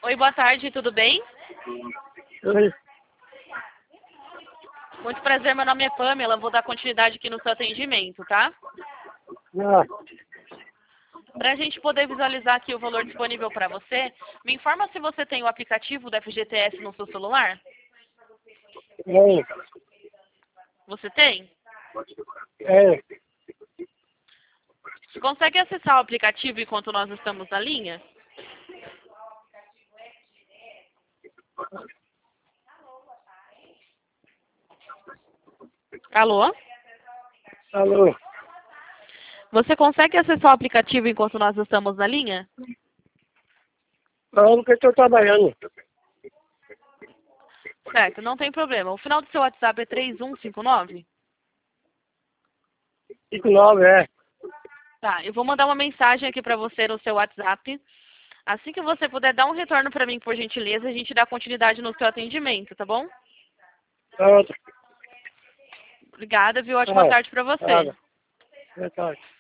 Oi, boa tarde, tudo bem? Oi. Muito prazer, meu nome é Pamela, vou dar continuidade aqui no seu atendimento, tá? Ah, Para a gente poder visualizar aqui o valor disponível para você, me informa se você tem o aplicativo do FGTS no seu celular? é, Você tem? é, Você consegue acessar o aplicativo enquanto nós estamos na linha? Alô? alô, Você consegue acessar o aplicativo enquanto nós estamos na linha? não, porque estou trabalhando. Certo, não tem problema. O final do seu WhatsApp é 3159? 59, é. Tá, eu vou mandar uma mensagem aqui para você no seu WhatsApp. Assim que você puder dar um retorno para mim, por gentileza, a gente dá continuidade no seu atendimento, tá bom? Pronto. Obrigada, viu? Ótima Ah, tarde para você. nada. Boa tarde.